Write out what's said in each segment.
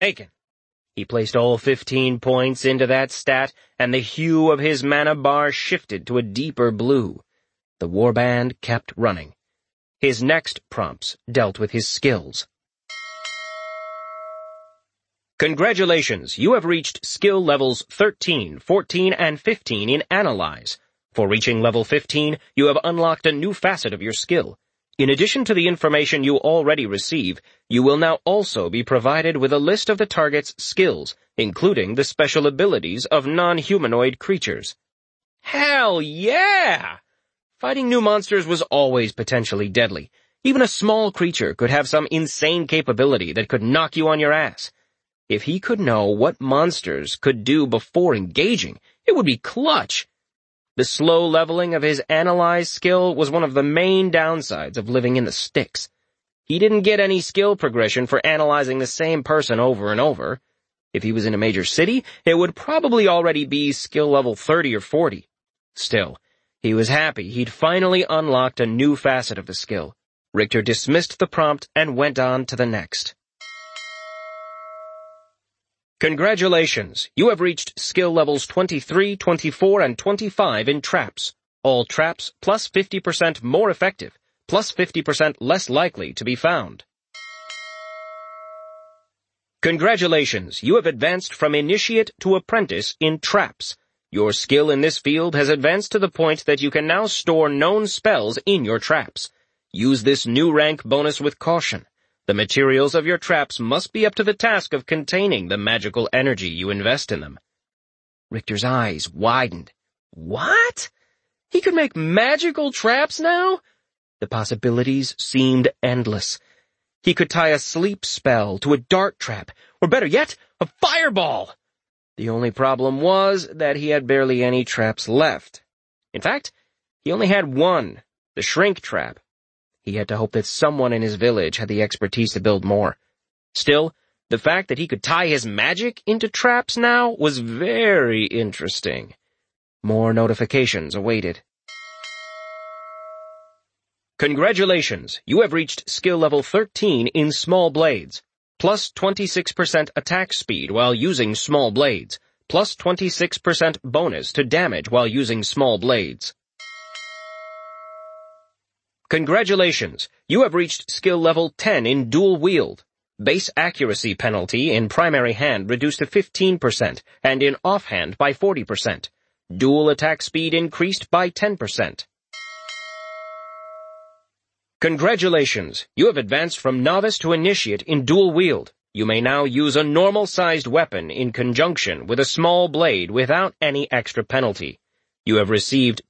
Taken. He placed all 15 points into that stat, and the hue of his mana bar shifted to a deeper blue. The warband kept running. His next prompts dealt with his skills. Congratulations, you have reached skill levels 13, 14, and 15 in Analyze. For reaching level 15, you have unlocked a new facet of your skill. In addition to the information you already receive, you will now also be provided with a list of the target's skills, including the special abilities of non-humanoid creatures. Hell yeah! Fighting new monsters was always potentially deadly. Even a small creature could have some insane capability that could knock you on your ass. If he could know what monsters could do before engaging, it would be clutch. The slow leveling of his Analyze skill was one of the main downsides of living in the sticks. He didn't get any skill progression for analyzing the same person over and over. If he was in a major city, it would probably already be skill level 30 or 40. Still, he was happy he'd finally unlocked a new facet of the skill. Richter dismissed the prompt and went on to the next. Congratulations, you have reached skill levels 23, 24, and 25 in traps. All traps plus 50% more effective, plus 50% less likely to be found. Congratulations, you have advanced from Initiate to Apprentice in traps. Your skill in this field has advanced to the point that you can now store known spells in your traps. Use this new rank bonus with caution. The materials of your traps must be up to the task of containing the magical energy you invest in them. Richter's eyes widened. What? He could make magical traps now? The possibilities seemed endless. He could tie a sleep spell to a dart trap, or better yet, a fireball. The only problem was that he had barely any traps left. In fact, he only had one, the shrink trap. He had to hope that someone in his village had the expertise to build more. Still, the fact that he could tie his magic into traps now was very interesting. More notifications awaited. Congratulations, you have reached skill level 13 in Small Blades. Plus 26% attack speed while using Small Blades. Plus 26% bonus to damage while using Small Blades. Congratulations, you have reached skill level 10 in Dual Wield. Base accuracy penalty in primary hand reduced to 15% and in offhand by 40%. Dual attack speed increased by 10%. Congratulations, you have advanced from Novice to Initiate in Dual Wield. You may now use a normal-sized weapon in conjunction with a small blade without any extra penalty. You have received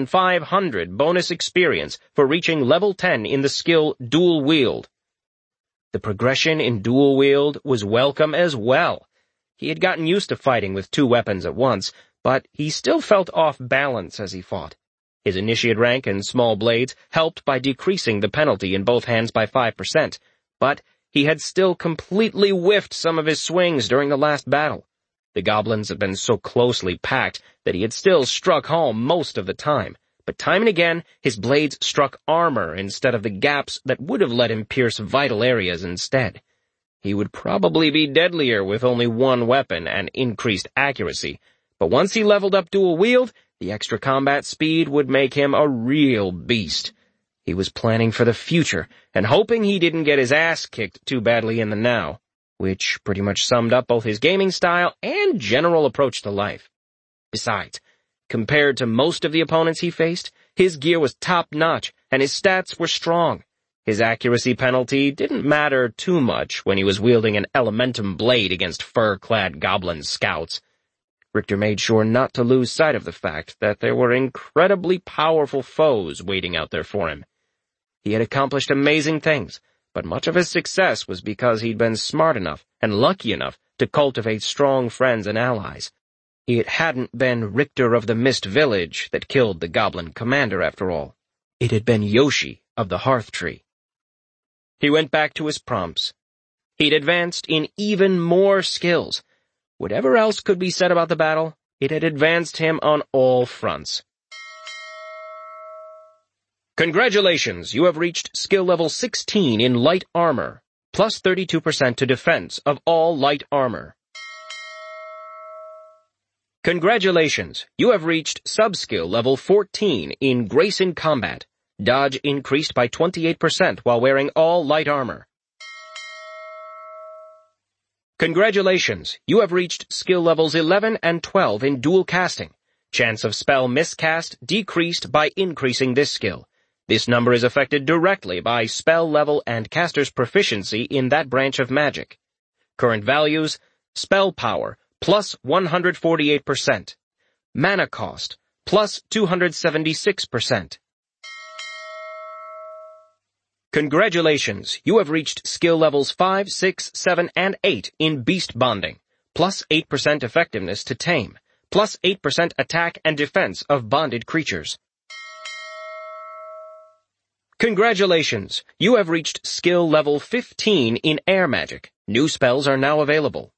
2,500 bonus experience for reaching level 10 in the skill Dual Wield. The progression in Dual Wield was welcome as well. He had gotten used to fighting with two weapons at once, but he still felt off balance as he fought. His Initiate rank and Small Blades helped by decreasing the penalty in both hands by 5%, but he had still completely whiffed some of his swings during the last battle. The goblins had been so closely packed that he had still struck home most of the time, but time and again his blades struck armor instead of the gaps that would have let him pierce vital areas instead. He would probably be deadlier with only one weapon and increased accuracy, but once he leveled up Dual Wield, the extra combat speed would make him a real beast. He was planning for the future and hoping he didn't get his ass kicked too badly in the now, which pretty much summed up both his gaming style and general approach to life. Besides, compared to most of the opponents he faced, his gear was top-notch and his stats were strong. His accuracy penalty didn't matter too much when he was wielding an elementum blade against fur-clad goblin scouts. Richter made sure not to lose sight of the fact that there were incredibly powerful foes waiting out there for him. He had accomplished amazing things, but much of his success was because he'd been smart enough and lucky enough to cultivate strong friends and allies. It hadn't been Richter of the Mist Village that killed the goblin commander, after all. It had been Yoshi of the Hearth Tree. He went back to his prompts. He'd advanced in even more skills. Whatever else could be said about the battle, it had advanced him on all fronts. Congratulations, you have reached skill level 16 in Light Armor. plus 32% to defense of all light armor. Congratulations, you have reached sub-skill level 14 in Grace in Combat. Dodge increased by 28% while wearing all light armor. Congratulations, you have reached skill levels 11 and 12 in Dual Casting. Chance of spell miscast decreased by increasing this skill. This number is affected directly by spell level and caster's proficiency in that branch of magic. Current values: spell power, plus 148%. Mana cost, plus 276%. Congratulations, you have reached skill levels 5, 6, 7, and 8 in Beast Bonding, plus 8% effectiveness to tame, plus 8% attack and defense of bonded creatures. Congratulations, you have reached skill level 15 in Air Magic. New spells are now available.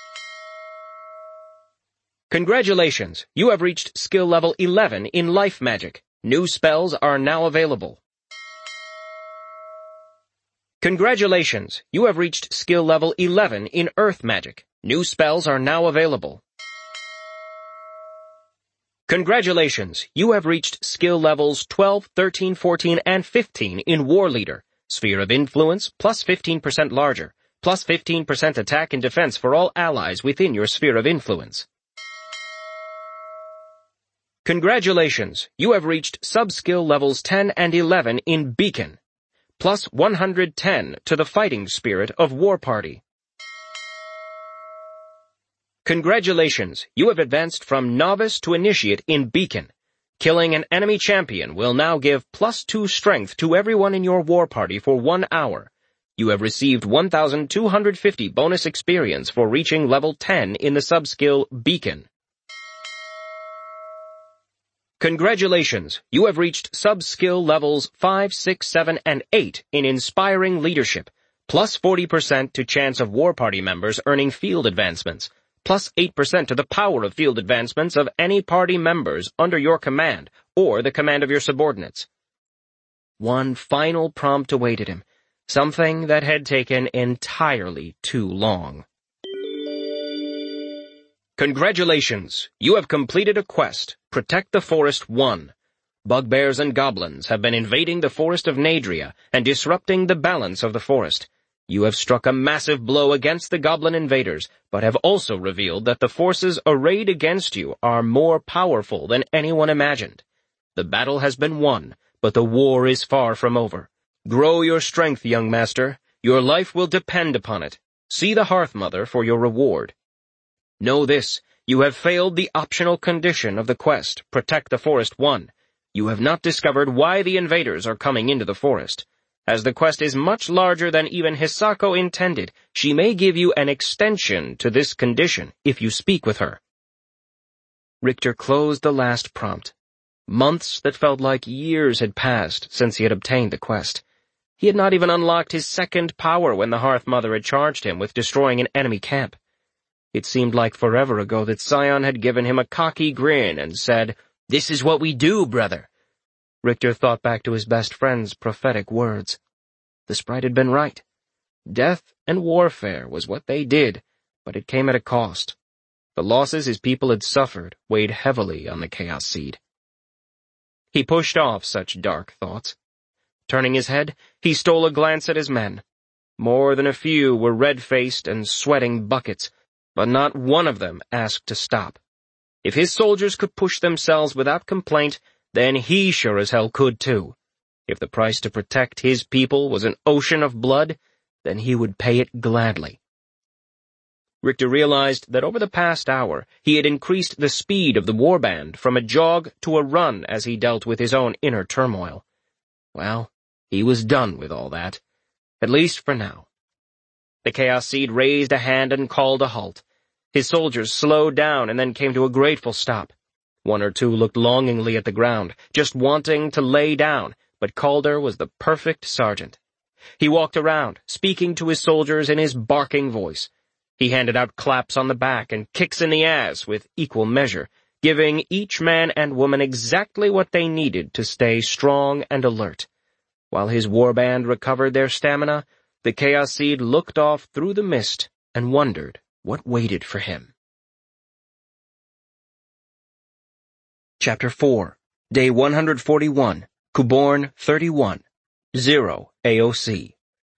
Congratulations, you have reached skill level 11 in Life Magic. New spells are now available. Congratulations, you have reached skill level 11 in Earth Magic. New spells are now available. Congratulations, you have reached skill levels 12, 13, 14, and 15 in War Leader. Sphere of Influence, plus 15% larger, plus 15% attack and defense for all allies within your Sphere of Influence. Congratulations, you have reached sub-skill levels 10 and 11 in Beacon. Plus 110 to the fighting spirit of War Party. Congratulations, you have advanced from Novice to Initiate in Beacon. Killing an enemy champion will now give plus 2 strength to everyone in your War Party for 1 hour. You have received 1,250 bonus experience for reaching level 10 in the sub-skill Beacon. Congratulations, you have reached sub-skill levels 5, 6, 7, and 8 in Inspiring Leadership, plus 40% to chance of War Party members earning field advancements, plus 8% to the power of field advancements of any party members under your command or the command of your subordinates. One final prompt awaited him, something that had taken entirely too long. Congratulations, you have completed a quest, Protect the Forest 1. Bugbears and goblins have been invading the forest of Nadria and disrupting the balance of the forest. You have struck a massive blow against the goblin invaders, but have also revealed that the forces arrayed against you are more powerful than anyone imagined. The battle has been won, but the war is far from over. Grow your strength, young master. Your life will depend upon it. See the Hearthmother for your reward. Know this, you have failed the optional condition of the quest, Protect the Forest 1. You have not discovered why the invaders are coming into the forest. As the quest is much larger than even Hisako intended, she may give you an extension to this condition if you speak with her. Richter closed the last prompt. Months that felt like years had passed since he had obtained the quest. He had not even unlocked his second power when the Hearthmother had charged him with destroying an enemy camp. It seemed like forever ago that Scion had given him a cocky grin and said, "This is what we do, brother." Richter thought back to his best friend's prophetic words. The sprite had been right. Death and warfare was what they did, but it came at a cost. The losses his people had suffered weighed heavily on the Chaos Seed. He pushed off such dark thoughts. Turning his head, he stole a glance at his men. More than a few were red-faced and sweating buckets, but not one of them asked to stop. If his soldiers could push themselves without complaint, then he sure as hell could too. If the price to protect his people was an ocean of blood, then he would pay it gladly. Richter realized that over the past hour he had increased the speed of the warband from a jog to a run as he dealt with his own inner turmoil. Well, he was done with all that, at least for now. The Chaos Seed raised a hand and called a halt. His soldiers slowed down and then came to a grateful stop. One or two looked longingly at the ground, just wanting to lay down, but Calder was the perfect sergeant. He walked around, speaking to his soldiers in his barking voice. He handed out claps on the back and kicks in the ass with equal measure, giving each man and woman exactly what they needed to stay strong and alert. While his warband recovered their stamina, The Chaos Seed looked off through the mist and wondered what waited for him. Chapter 4, Day 141, Kuborn 31, 0 AOC.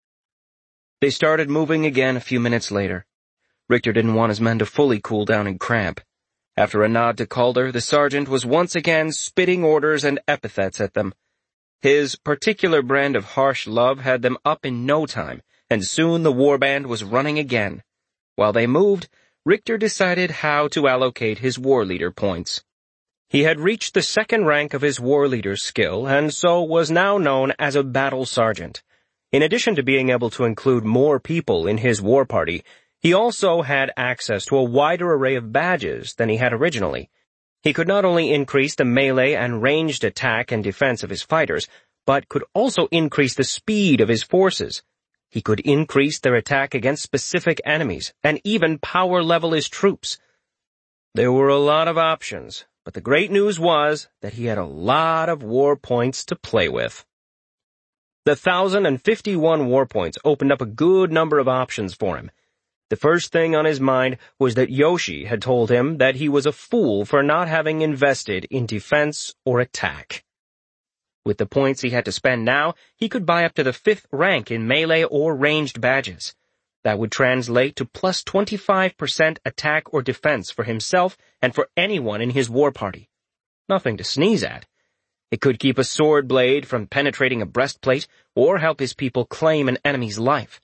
They started moving again a few minutes later. Richter didn't want his men to fully cool down and cramp. After a nod to Calder, the sergeant was once again spitting orders and epithets at them. His particular brand of harsh love had them up in no time, and soon the warband was running again. While they moved, Richter decided how to allocate his war leader points. He had reached the second rank of his war leader's skill, and so was now known as a battle sergeant. In addition to being able to include more people in his war party, he also had access to a wider array of badges than he had originally. He could not only increase the melee and ranged attack and defense of his fighters, but could also increase the speed of his forces. He could increase their attack against specific enemies, and even power level his troops. There were a lot of options, but the great news was that he had a lot of war points to play with. The 1,051 war points opened up a good number of options for him. The first thing on his mind was that Yoshi had told him that he was a fool for not having invested in defense or attack. With the points he had to spend now, he could buy up to the 5th rank in melee or ranged badges. That would translate to plus 25% attack or defense for himself and for anyone in his war party. Nothing to sneeze at. It could keep a sword blade from penetrating a breastplate or help his people claim an enemy's life.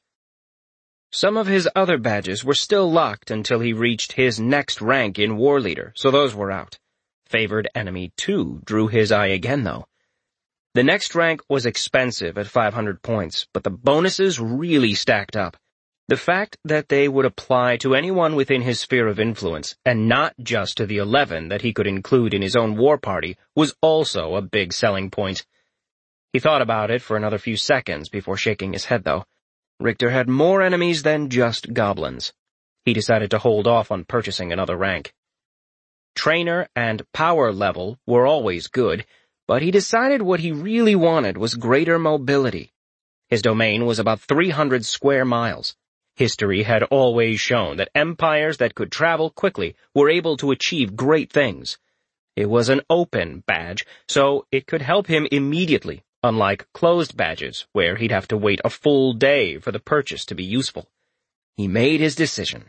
Some of his other badges were still locked until he reached his next rank in War Leader, so those were out. Favored Enemy 2 drew his eye again, though. The next rank was expensive at 500 points, but the bonuses really stacked up. The fact that they would apply to anyone within his sphere of influence, and not just to the 11 that he could include in his own war party, was also a big selling point. He thought about it for another few seconds before shaking his head, though. Richter had more enemies than just goblins. He decided to hold off on purchasing another rank. Trainer and power level were always good, but he decided what he really wanted was greater mobility. His domain was about 300 square miles. History had always shown that empires that could travel quickly were able to achieve great things. It was an open badge, so it could help him immediately, unlike closed badges, where he'd have to wait a full day for the purchase to be useful. He made his decision.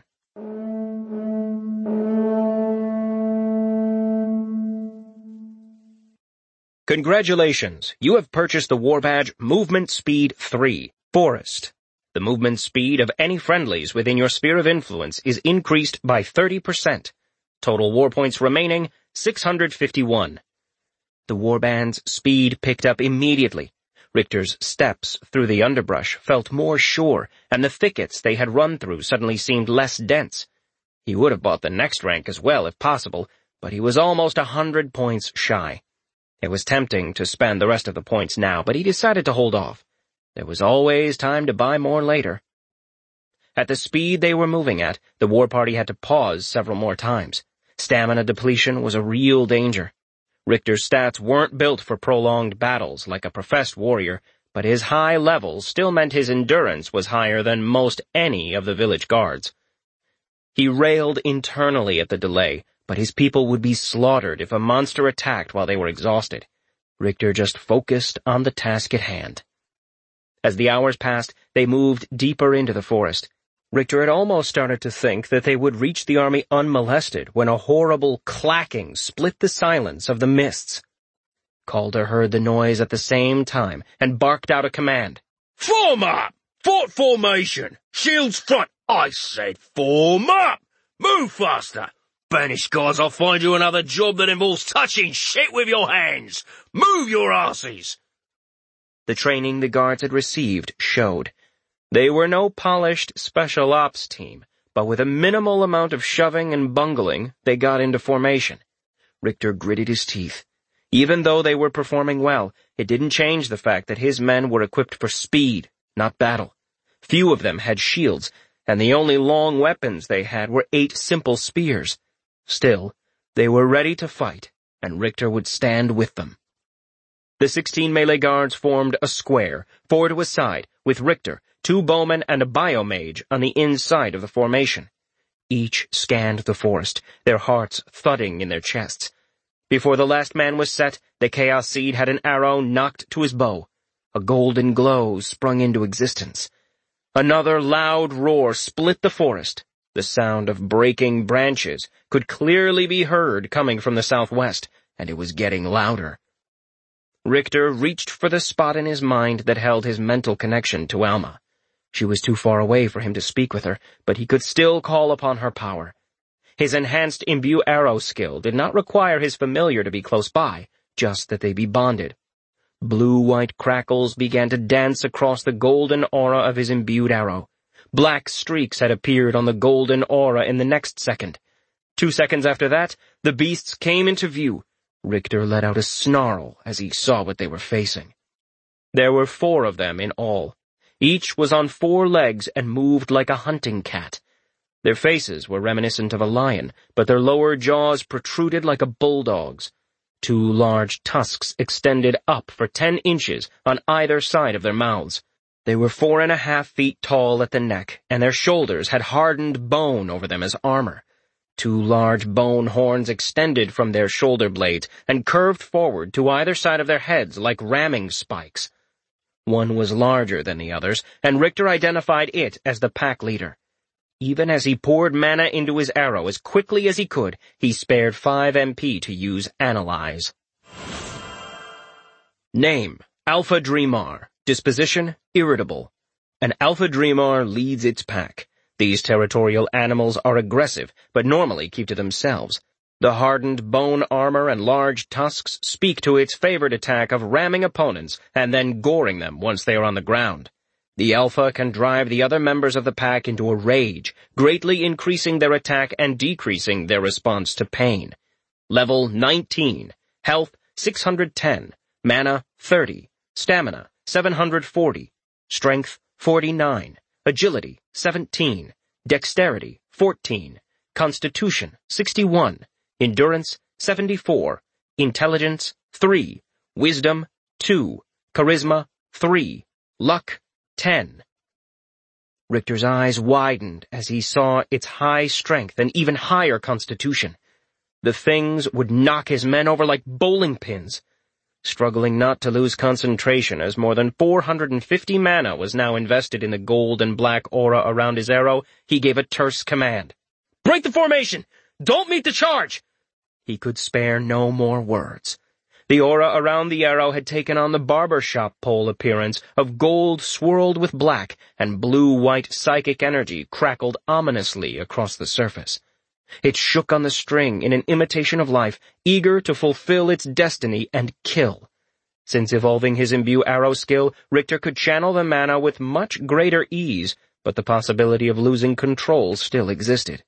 Congratulations! You have purchased the war badge Movement Speed 3, Forest. The movement speed of any friendlies within your sphere of influence is increased by 30%. Total war points remaining, 651. The warband's speed picked up immediately. Richter's steps through the underbrush felt more sure, and the thickets they had run through suddenly seemed less dense. He would have bought the next rank as well if possible, but he was almost 100 points shy. It was tempting to spend the rest of the points now, but he decided to hold off. There was always time to buy more later. At the speed they were moving at, the war party had to pause several more times. Stamina depletion was a real danger. Richter's stats weren't built for prolonged battles like a professed warrior, but his high levels still meant his endurance was higher than most any of the village guards. He railed internally at the delay, but his people would be slaughtered if a monster attacked while they were exhausted. Richter just focused on the task at hand. As the hours passed, they moved deeper into the forest. Richter had almost started to think that they would reach the army unmolested when a horrible clacking split the silence of the mists. Calder heard the noise at the same time and barked out a command. Form up! Fort formation! Shields front! I said form up! Move faster! Banished guards, I'll find you another job that involves touching shit with your hands! Move your asses! The training the guards had received showed. They were no polished special ops team, but with a minimal amount of shoving and bungling, they got into formation. Richter gritted his teeth. Even though they were performing well, it didn't change the fact that his men were equipped for speed, not battle. Few of them had shields, and the only long weapons they had were 8 simple spears. Still, they were ready to fight, and Richter would stand with them. The 16 melee guards formed a square, 4 to a side, with Richter, 2 bowmen and a biomage on the inside of the formation. Each scanned the forest, their hearts thudding in their chests. Before the last man was set, the Chaos Seed had an arrow knocked to his bow. A golden glow sprung into existence. Another loud roar split the forest. The sound of breaking branches could clearly be heard coming from the southwest, and it was getting louder. Richter reached for the spot in his mind that held his mental connection to Alma. She was too far away for him to speak with her, but he could still call upon her power. His enhanced imbue arrow skill did not require his familiar to be close by, just that they be bonded. Blue-white crackles began to dance across the golden aura of his imbued arrow. Black streaks had appeared on the golden aura in the next second. 2 seconds after that, the beasts came into view. Richter let out a snarl as he saw what they were facing. There were 4 of them in all. Each was on 4 legs and moved like a hunting cat. Their faces were reminiscent of a lion, but their lower jaws protruded like a bulldog's. 2 large tusks extended up for 10 inches on either side of their mouths. They were 4.5 feet tall at the neck, and their shoulders had hardened bone over them as armor. 2 large bone horns extended from their shoulder blades and curved forward to either side of their heads like ramming spikes. One was larger than the others, and Richter identified it as the pack leader. Even as he poured mana into his arrow as quickly as he could, he spared 5 MP to use Analyze. Name: Alpha Dreamar. Disposition: irritable. An Alpha Dreamar leads its pack. These territorial animals are aggressive, but normally keep to themselves. The hardened bone armor and large tusks speak to its favored attack of ramming opponents and then goring them once they are on the ground. The Alpha can drive the other members of the pack into a rage, greatly increasing their attack and decreasing their response to pain. Level 19. Health 610. Mana 30. Stamina 740. Strength 49. Agility 17. Dexterity 14. Constitution 61. Endurance 74. Intelligence 3. Wisdom 2. Charisma 3. Luck 10. Richter's eyes widened as he saw its high strength and even higher constitution. The things would knock his men over like bowling pins. Struggling not to lose concentration as more than 450 mana was now invested in the gold and black aura around his arrow, he gave a terse command. "Break the formation! Don't meet the charge!" He could spare no more words. The aura around the arrow had taken on the barbershop pole appearance of gold swirled with black, and blue-white psychic energy crackled ominously across the surface. It shook on the string in an imitation of life, eager to fulfill its destiny and kill. Since evolving his imbue arrow skill, Richter could channel the mana with much greater ease, but the possibility of losing control still existed.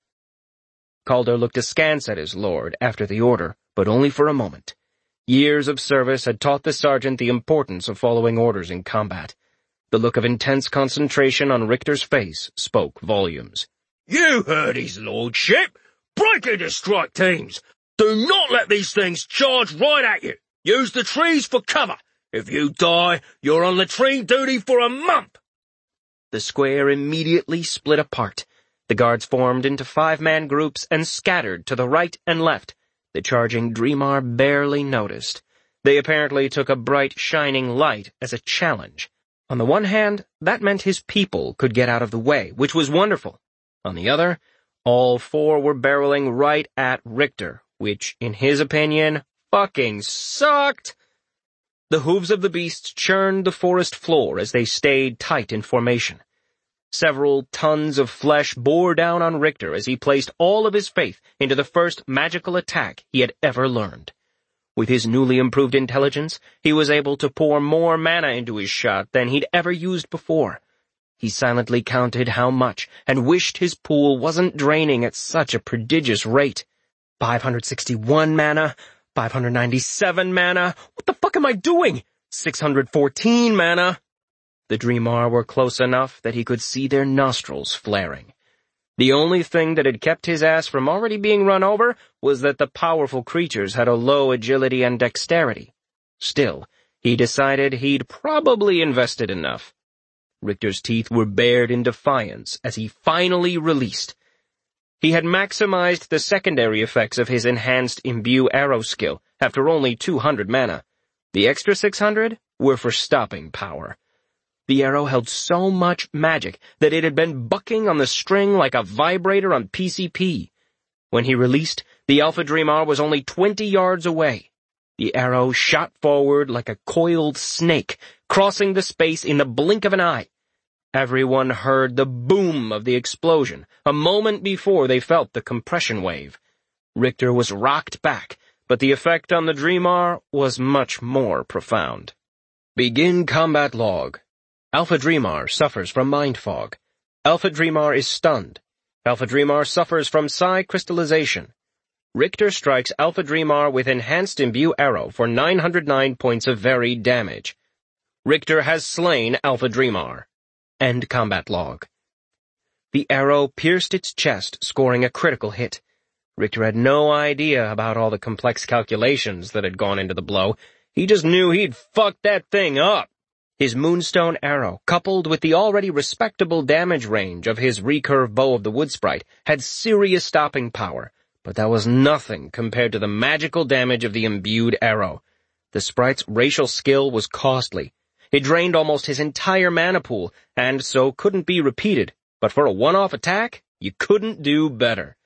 Calder looked askance at his lord after the order, but only for a moment. Years of service had taught the sergeant the importance of following orders in combat. The look of intense concentration on Richter's face spoke volumes. "You heard his lordship! Break into strike teams! Do not let these things charge right at you! Use the trees for cover! If you die, you're on latrine duty for a month!" The square immediately split apart. The guards formed into 5-man groups and scattered to the right and left. The charging Dreamar barely noticed. They apparently took a bright, shining light as a challenge. On the one hand, that meant his people could get out of the way, which was wonderful. On the other, all 4 were barreling right at Richter, which, in his opinion, fucking sucked. The hooves of the beasts churned the forest floor as they stayed tight in formation. Several tons of flesh bore down on Richter as he placed all of his faith into the first magical attack he had ever learned. With his newly improved intelligence, he was able to pour more mana into his shot than he'd ever used before. He silently counted how much and wished his pool wasn't draining at such a prodigious rate. 561 mana, 597 mana, what the fuck am I doing? 614 mana. The Dreamar were close enough that he could see their nostrils flaring. The only thing that had kept his ass from already being run over was that the powerful creatures had a low agility and dexterity. Still, he decided he'd probably invested enough. Richter's teeth were bared in defiance as he finally released. He had maximized the secondary effects of his enhanced imbue arrow skill after only 200 mana. The extra 600 were for stopping power. The arrow held so much magic that it had been bucking on the string like a vibrator on PCP. When he released, the Alpha Dreamar was only 20 yards away. The arrow shot forward like a coiled snake, crossing the space in the blink of an eye. Everyone heard the boom of the explosion a moment before they felt the compression wave. Richter was rocked back, but the effect on the Dreamar was much more profound. Begin combat log. Alpha Dreamar suffers from mind fog. Alpha Dreamar is stunned. Alpha Dreamar suffers from psi crystallization. Richter strikes Alpha Dreamar with enhanced imbue arrow for 909 points of varied damage. Richter has slain Alpha Dreamar. End combat log. The arrow pierced its chest, scoring a critical hit. Richter had no idea about all the complex calculations that had gone into the blow. He just knew he'd fucked that thing up. His Moonstone arrow, coupled with the already respectable damage range of his recurve bow of the Wood Sprite, had serious stopping power, but that was nothing compared to the magical damage of the imbued arrow. The sprite's racial skill was costly. It drained almost his entire mana pool, and so couldn't be repeated, but for a one-off attack, you couldn't do better.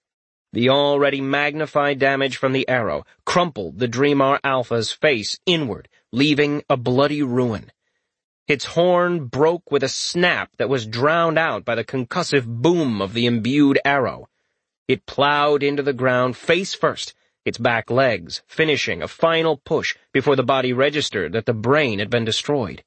The already magnified damage from the arrow crumpled the Dreamar Alpha's face inward, leaving a bloody ruin. Its horn broke with a snap that was drowned out by the concussive boom of the imbued arrow. It plowed into the ground face first, its back legs finishing a final push before the body registered that the brain had been destroyed.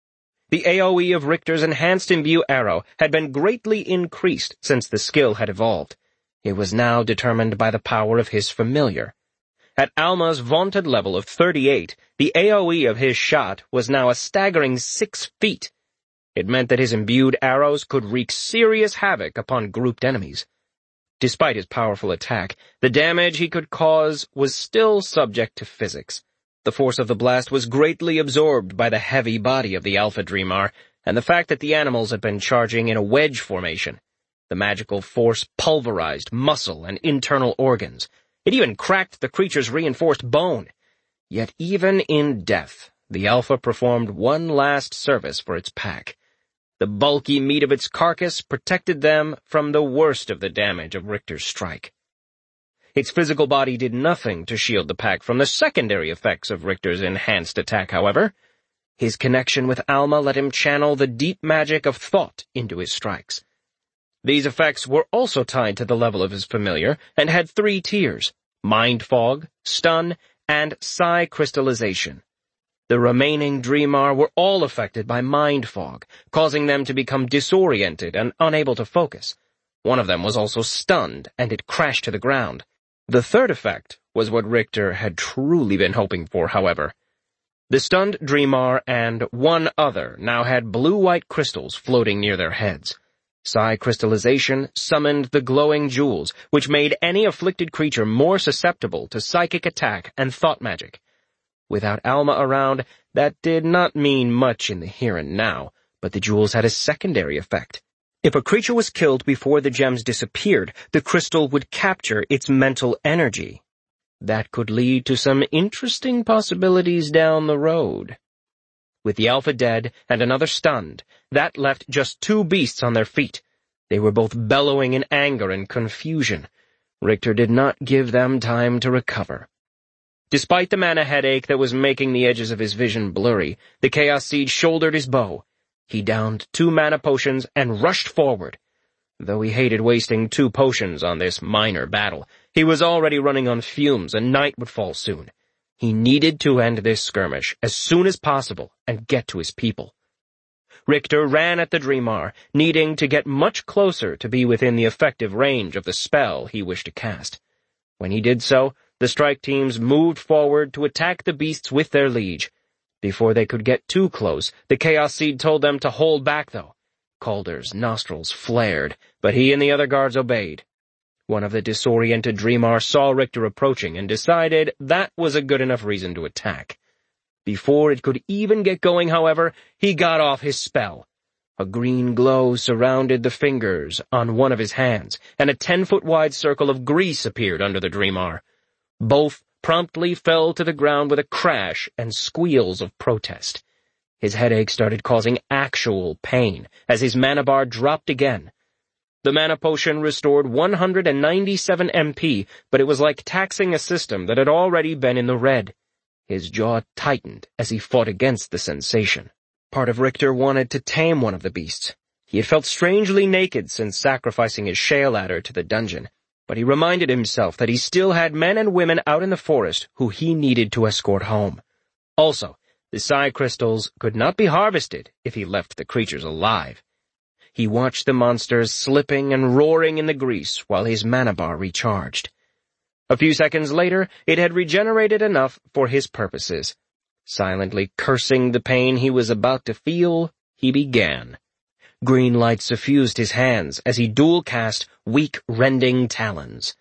The AoE of Richter's enhanced imbue arrow had been greatly increased since the skill had evolved. It was now determined by the power of his familiar. At Alma's vaunted level of 38, the AoE of his shot was now a staggering 6 feet. It meant that his imbued arrows could wreak serious havoc upon grouped enemies. Despite his powerful attack, the damage he could cause was still subject to physics. The force of the blast was greatly absorbed by the heavy body of the Alpha Dreamar, and the fact that the animals had been charging in a wedge formation. The magical force pulverized muscle and internal organs. It even cracked the creature's reinforced bone. Yet even in death, the Alpha performed one last service for its pack. The bulky meat of its carcass protected them from the worst of the damage of Richter's strike. Its physical body did nothing to shield the pack from the secondary effects of Richter's enhanced attack, however. His connection with Alma let him channel the deep magic of thought into his strikes. These effects were also tied to the level of his familiar and had 3 tiers: mind fog, stun, and psi crystallization. The remaining Dreamar were all affected by mind fog, causing them to become disoriented and unable to focus. One of them was also stunned, and it crashed to the ground. The third effect was what Richter had truly been hoping for, however. The stunned Dreamar and one other now had blue-white crystals floating near their heads. Psi crystallization summoned the glowing jewels, which made any afflicted creature more susceptible to psychic attack and thought magic. Without Alma around, that did not mean much in the here and now, but the jewels had a secondary effect. If a creature was killed before the gems disappeared, the crystal would capture its mental energy. That could lead to some interesting possibilities down the road. With the Alpha dead and another stunned, that left just 2 beasts on their feet. They were both bellowing in anger and confusion. Richter did not give them time to recover. Despite the mana headache that was making the edges of his vision blurry, the Chaos Seed shouldered his bow. He downed 2 mana potions and rushed forward. Though he hated wasting 2 potions on this minor battle, he was already running on fumes and night would fall soon. He needed to end this skirmish as soon as possible and get to his people. Richter ran at the Dreamar, needing to get much closer to be within the effective range of the spell he wished to cast. When he did so, the strike teams moved forward to attack the beasts with their liege. Before they could get too close, the Chaos Seed told them to hold back, though. Calder's nostrils flared, but he and the other guards obeyed. One of the disoriented Dreamar saw Richter approaching and decided that was a good enough reason to attack. Before it could even get going, however, he got off his spell. A green glow surrounded the fingers on one of his hands, and a 10-foot-wide circle of grease appeared under the Dreamar. Both promptly fell to the ground with a crash and squeals of protest. His headache started causing actual pain as his mana bar dropped again. The mana potion restored 197 MP, but it was like taxing a system that had already been in the red. His jaw tightened as he fought against the sensation. Part of Richter wanted to tame one of the beasts. He had felt strangely naked since sacrificing his shale adder to the dungeon, but he reminded himself that he still had men and women out in the forest who he needed to escort home. Also, the psi crystals could not be harvested if he left the creatures alive. He watched the monsters slipping and roaring in the grease while his mana bar recharged. A few seconds later, it had regenerated enough for his purposes. Silently cursing the pain he was about to feel, he began. Green light suffused his hands as he dual-cast weak rending talons.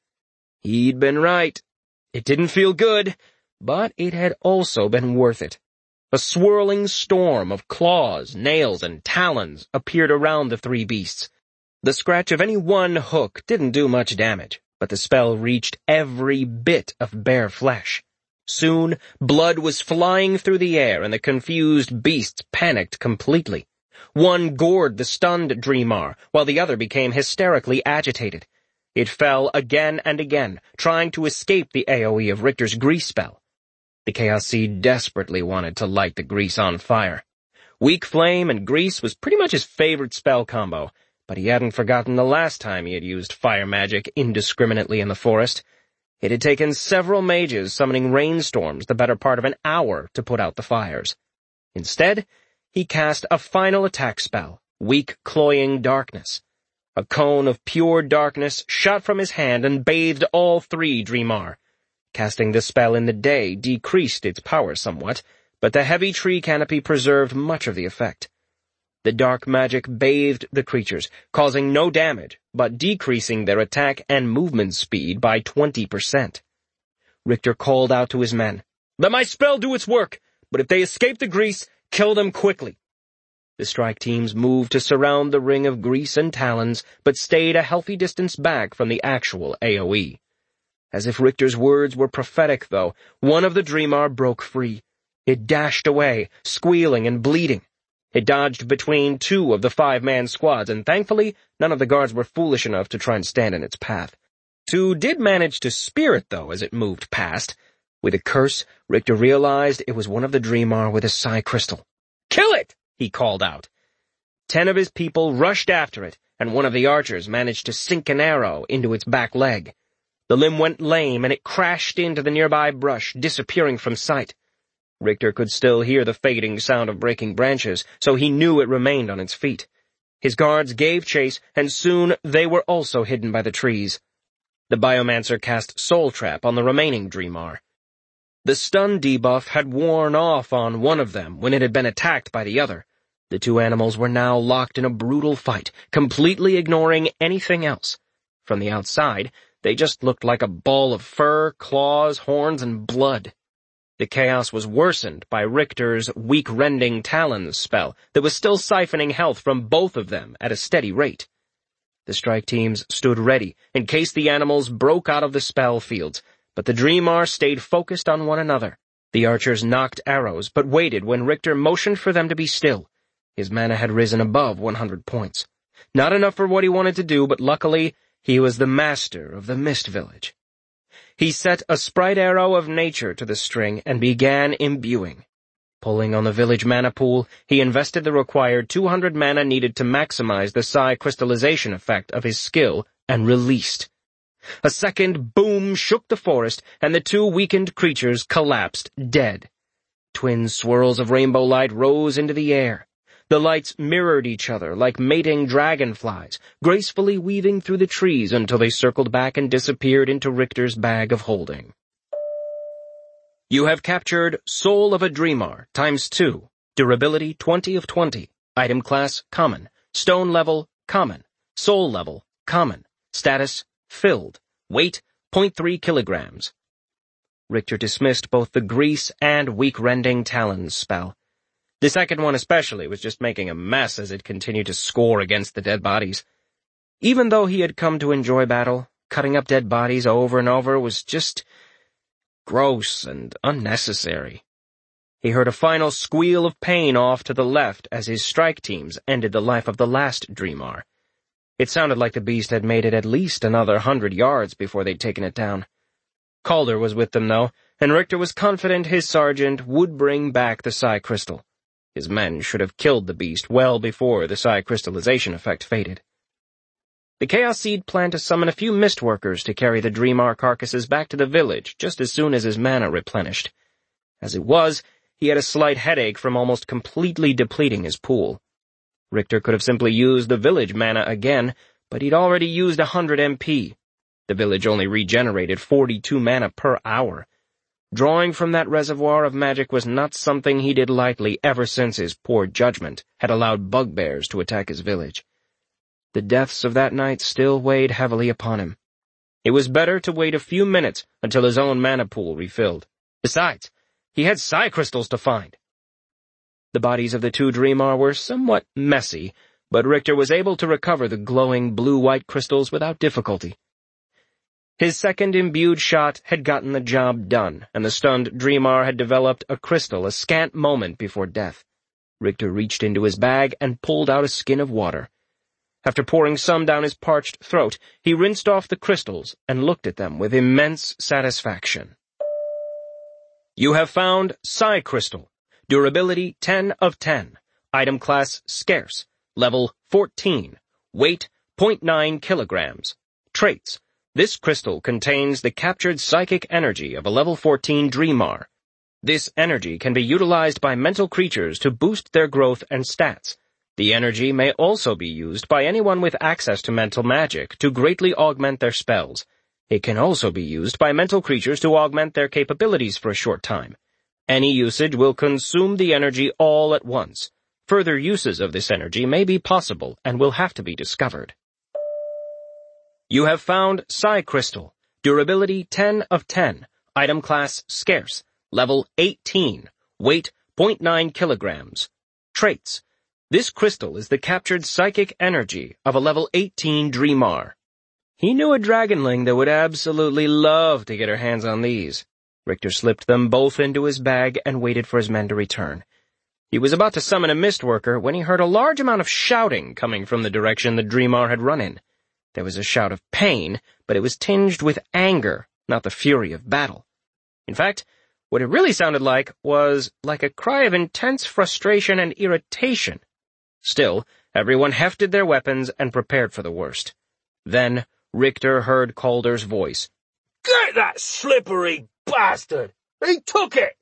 He'd been right. It didn't feel good, but it had also been worth it. A swirling storm of claws, nails, and talons appeared around the three beasts. The scratch of any one hook didn't do much damage, but the spell reached every bit of bare flesh. Soon, blood was flying through the air and the confused beasts panicked completely. One gored the stunned Dreamar, while the other became hysterically agitated. It fell again and again, trying to escape the AoE of Richter's grease spell. The Chaos Seed desperately wanted to light the grease on fire. Weak Flame and Grease was pretty much his favorite spell combo, but he hadn't forgotten the last time he had used fire magic indiscriminately in the forest. It had taken several mages summoning rainstorms the better part of an hour to put out the fires. Instead, he cast a final attack spell, Weak Cloying Darkness. A cone of pure darkness shot from his hand and bathed all three Dreamar. Casting the spell in the day decreased its power somewhat, but the heavy tree canopy preserved much of the effect. The dark magic bathed the creatures, causing no damage, but decreasing their attack and movement speed by 20%. Richter called out to his men, "Let my spell do its work, but if they escape the grease, kill them quickly." The strike teams moved to surround the ring of grease and talons, but stayed a healthy distance back from the actual AoE. As if Richter's words were prophetic, though, one of the Dreamar broke free. It dashed away, squealing and bleeding. It dodged between two of the 5-man squads, and thankfully, none of the guards were foolish enough to try and stand in its path. Two did manage to spear it, though, as it moved past. With a curse, Richter realized it was one of the Dreamar with a psi crystal. "Kill it!" he called out. 10 of his people rushed after it, and one of the archers managed to sink an arrow into its back leg. The limb went lame, and it crashed into the nearby brush, disappearing from sight. Richter could still hear the fading sound of breaking branches, so he knew it remained on its feet. His guards gave chase, and soon they were also hidden by the trees. The Biomancer cast Soul Trap on the remaining Dreamar. The stun debuff had worn off on one of them when it had been attacked by the other. The two animals were now locked in a brutal fight, completely ignoring anything else. From the outside, they just looked like a ball of fur, claws, horns, and blood. The chaos was worsened by Richter's Weak Rending Talons spell that was still siphoning health from both of them at a steady rate. The strike teams stood ready in case the animals broke out of the spell fields, but the Dreamar stayed focused on one another. The archers knocked arrows, but waited when Richter motioned for them to be still. His mana had risen above 100 points. Not enough for what he wanted to do, but luckily, he was the master of the Mist Village. He set a sprite arrow of nature to the string and began imbuing. Pulling on the village mana pool, he invested the required 200 mana needed to maximize the psi crystallization effect of his skill and released. A second boom shook the forest, and the two weakened creatures collapsed dead. Twin swirls of rainbow light rose into the air. The lights mirrored each other like mating dragonflies, gracefully weaving through the trees until they circled back and disappeared into Richter's bag of holding. You have captured Soul of a Dreamar ×2, durability 20 of 20, item class common, stone level common, soul level common, status filled, weight 0.3 kilograms. Richter dismissed both the Grease and Weak Rending Talons spell. The second one especially was just making a mess as it continued to score against the dead bodies. Even though he had come to enjoy battle, cutting up dead bodies over and over was just gross and unnecessary. He heard a final squeal of pain off to the left as his strike teams ended the life of the last Dreamar. It sounded like the beast had made it at least another 100 yards before they'd taken it down. Calder was with them, though, and Richter was confident his sergeant would bring back the psi crystal. His men should have killed the beast well before the psi crystallization effect faded. The Chaos Seed planned to summon a few mist workers to carry the Dreamar carcasses back to the village just as soon as his mana replenished. As it was, he had a slight headache from almost completely depleting his pool. Richter could have simply used the village mana again, but he'd already used 100 MP. The village only regenerated 42 mana per hour. Drawing from that reservoir of magic was not something he did lightly ever since his poor judgment had allowed bugbears to attack his village. The deaths of that night still weighed heavily upon him. It was better to wait a few minutes until his own mana pool refilled. Besides, he had psi crystals to find. The bodies of the two Dreamar were somewhat messy, but Richter was able to recover the glowing blue-white crystals without difficulty. His second imbued shot had gotten the job done, and the stunned Dreamar had developed a crystal a scant moment before death. Richter reached into his bag and pulled out a skin of water. After pouring some down his parched throat, he rinsed off the crystals and looked at them with immense satisfaction. You have found Psi Crystal. Durability 10 of 10. Item class scarce. Level 14. Weight 0.9 kilograms. Traits. This crystal contains the captured psychic energy of a level 14 Dreamar. This energy can be utilized by mental creatures to boost their growth and stats. The energy may also be used by anyone with access to mental magic to greatly augment their spells. It can also be used by mental creatures to augment their capabilities for a short time. Any usage will consume the energy all at once. Further uses of this energy may be possible and will have to be discovered. You have found Psi Crystal. Durability 10 of 10. Item class scarce. Level 18. Weight 0.9 kilograms. Traits. This crystal is the captured psychic energy of a level 18 Dreamar. He knew a dragonling that would absolutely love to get her hands on these. Richter slipped them both into his bag and waited for his men to return. He was about to summon a mist worker when he heard a large amount of shouting coming from the direction the Dreamar had run in. There was a shout of pain, but it was tinged with anger, not the fury of battle. In fact, what it really sounded like was like a cry of intense frustration and irritation. Still, everyone hefted their weapons and prepared for the worst. Then, Richter heard Calder's voice. Get that slippery bastard! He took it!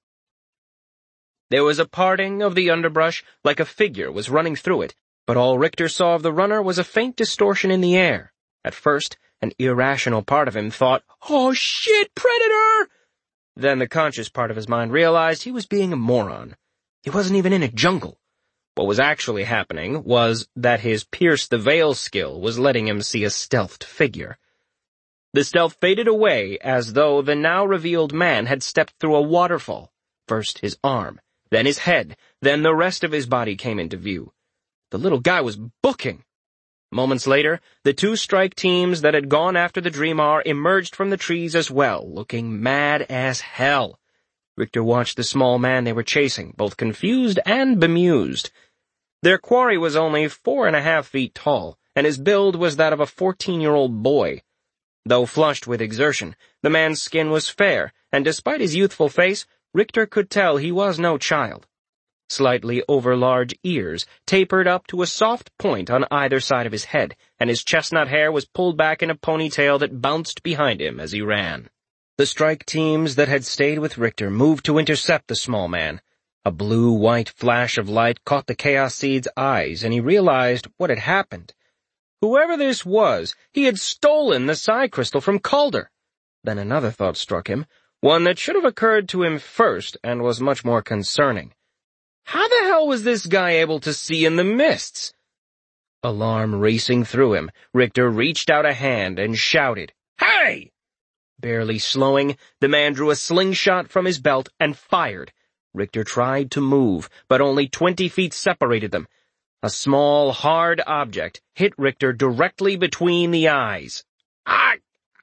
There was a parting of the underbrush like a figure was running through it, but all Richter saw of the runner was a faint distortion in the air. At first, an irrational part of him thought, "Oh shit, Predator!" Then the conscious part of his mind realized he was being a moron. He wasn't even in a jungle. What was actually happening was that his Pierce the Veil skill was letting him see a stealthed figure. The stealth faded away as though the now revealed man had stepped through a waterfall. First his arm, then his head, then the rest of his body came into view. The little guy was booking. Moments later, the two strike teams that had gone after the Dreamar emerged from the trees as well, looking mad as hell. Richter watched the small man they were chasing, both confused and bemused. Their quarry was only 4.5 feet tall, and his build was that of a 14-year-old boy. Though flushed with exertion, the man's skin was fair, and despite his youthful face, Richter could tell he was no child. Slightly over-large ears tapered up to a soft point on either side of his head, and his chestnut hair was pulled back in a ponytail that bounced behind him as he ran. The strike teams that had stayed with Richter moved to intercept the small man. A blue-white flash of light caught the Chaos Seed's eyes, and he realized what had happened. Whoever this was, he had stolen the Psi Crystal from Calder. Then another thought struck him, one that should have occurred to him first and was much more concerning. How the hell was this guy able to see in the mists? Alarm racing through him, Richter reached out a hand and shouted, "Hey!" Barely slowing, the man drew a slingshot from his belt and fired. Richter tried to move, but only 20 feet separated them. A small, hard object hit Richter directly between the eyes. Ah!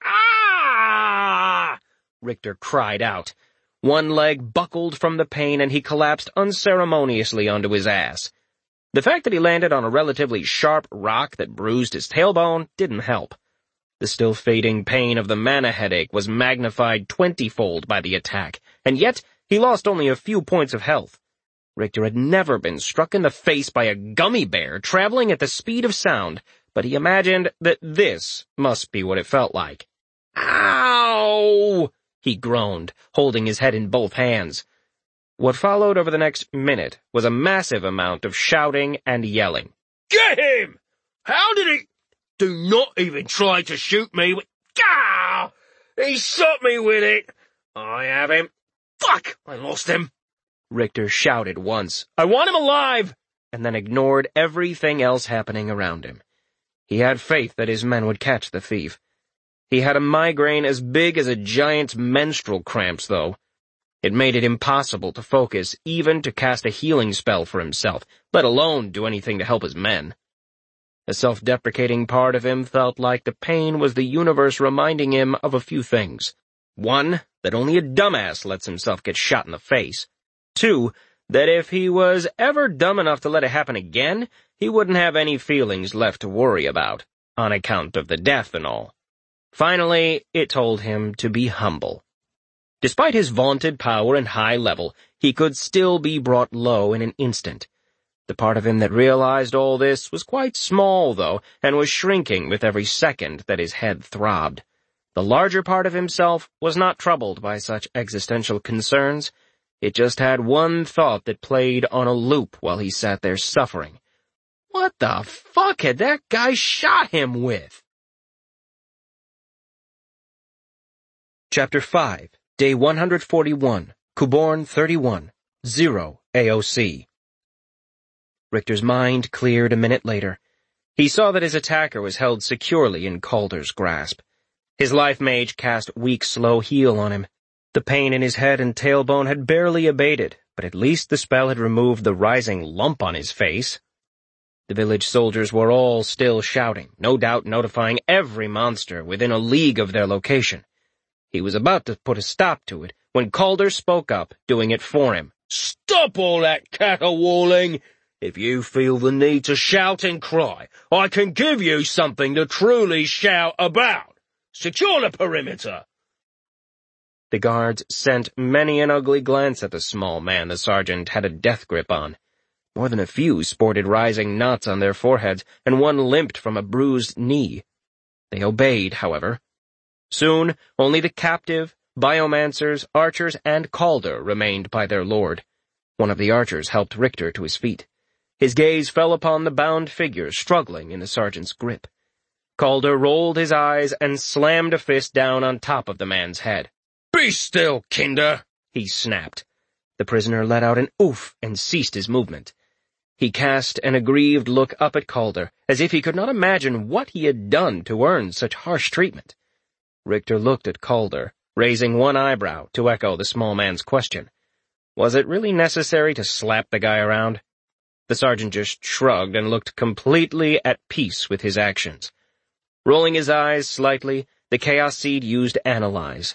Richter cried out. One leg buckled from the pain and he collapsed unceremoniously onto his ass. The fact that he landed on a relatively sharp rock that bruised his tailbone didn't help. The still fading pain of the mana headache was magnified 20-fold by the attack, and yet he lost only a few points of health. Richter had never been struck in the face by a gummy bear traveling at the speed of sound, but he imagined that this must be what it felt like. "Ow!" he groaned, holding his head in both hands. What followed over the next minute was a massive amount of shouting and yelling. Get him! How did he... Do not even try to shoot me with... Ah! He shot me with it! I have him. Fuck! I lost him. Richter shouted once, "I want him alive!" and then ignored everything else happening around him. He had faith that his men would catch the thief. He had a migraine as big as a giant's menstrual cramps, though. It made it impossible to focus, even to cast a healing spell for himself, let alone do anything to help his men. A self-deprecating part of him felt like the pain was the universe reminding him of a few things. 1, that only a dumbass lets himself get shot in the face. 2, that if he was ever dumb enough to let it happen again, he wouldn't have any feelings left to worry about, on account of the death and all. Finally, it told him to be humble. Despite his vaunted power and high level, he could still be brought low in an instant. The part of him that realized all this was quite small, though, and was shrinking with every second that his head throbbed. The larger part of himself was not troubled by such existential concerns. It just had one thought that played on a loop while he sat there suffering. What the fuck had that guy shot him with? Chapter 5, Day 141, Kuborn 31, 0 AOC. Richter's mind cleared a minute later. He saw that his attacker was held securely in Calder's grasp. His life mage cast weak, slow heal on him. The pain in his head and tailbone had barely abated, but at least the spell had removed the rising lump on his face. The village soldiers were all still shouting, no doubt notifying every monster within a league of their location. He was about to put a stop to it when Calder spoke up, doing it for him. Stop all that caterwauling! If you feel the need to shout and cry, I can give you something to truly shout about. Secure the perimeter. The guards sent many an ugly glance at the small man the sergeant had a death grip on. More than a few sported rising knots on their foreheads, and one limped from a bruised knee. They obeyed, however. Soon, only the captive, biomancers, archers, and Calder remained by their lord. One of the archers helped Richter to his feet. His gaze fell upon the bound figure struggling in the sergeant's grip. Calder rolled his eyes and slammed a fist down on top of the man's head. Be still, Kinder, he snapped. The prisoner let out an oof and ceased his movement. He cast an aggrieved look up at Calder, as if he could not imagine what he had done to earn such harsh treatment. Richter looked at Calder, raising one eyebrow to echo the small man's question. Was it really necessary to slap the guy around? The sergeant just shrugged and looked completely at peace with his actions. Rolling his eyes slightly, the Chaos Seed used Analyze.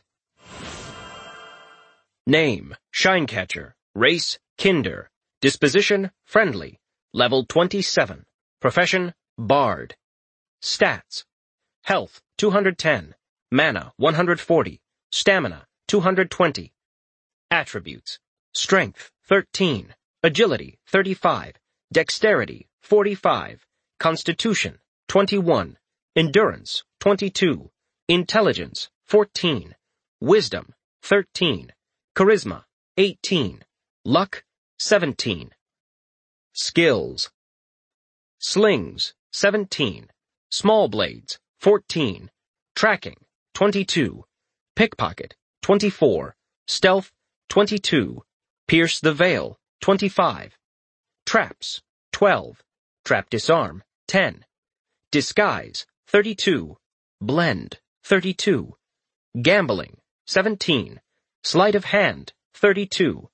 Name, Shinecatcher. Race, Kinder. Disposition, Friendly. Level 27. Profession, Bard. Stats. Health, 210. Mana, 140. Stamina, 220. Attributes. Strength, 13. Agility, 35. Dexterity, 45. Constitution, 21. Endurance, 22. Intelligence, 14. Wisdom, 13. Charisma, 18. Luck, 17. Skills. Slings, 17. Small blades, 14. Tracking, 22. Pickpocket, 24. Stealth, 22. Pierce the veil, 25. Traps, 12. Trap disarm, 10. Disguise, 32. Blend, 32. Gambling, 17. Sleight of hand, 32.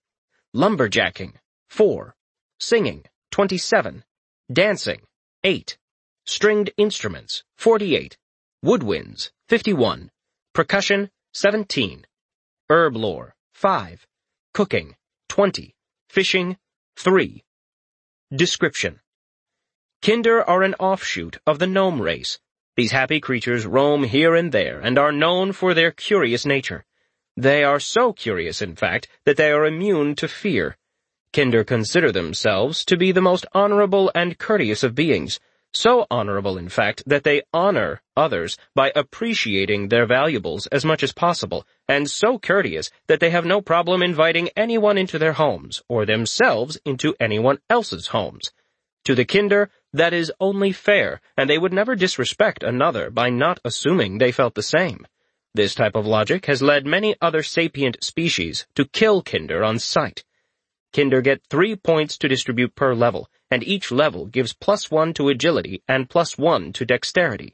lumberjacking, 4, singing, 27, dancing, 8, stringed instruments, 48, woodwinds, 51, percussion, 17, herb lore, 5, cooking, 20, fishing, 3. Description: Kinder are an offshoot of the gnome race. These happy creatures roam here and there and are known for their curious nature. They are so curious, in fact, that they are immune to fear. Kinder consider themselves to be the most honorable and courteous of beings, so honorable, in fact, that they honor others by appreciating their valuables as much as possible, and so courteous that they have no problem inviting anyone into their homes, or themselves into anyone else's homes. To the Kinder, that is only fair, and they would never disrespect another by not assuming they felt the same. This type of logic has led many other sapient species to kill Kinder on sight. Kinder get 3 points to distribute per level, and each level gives +1 to agility and +1 to dexterity.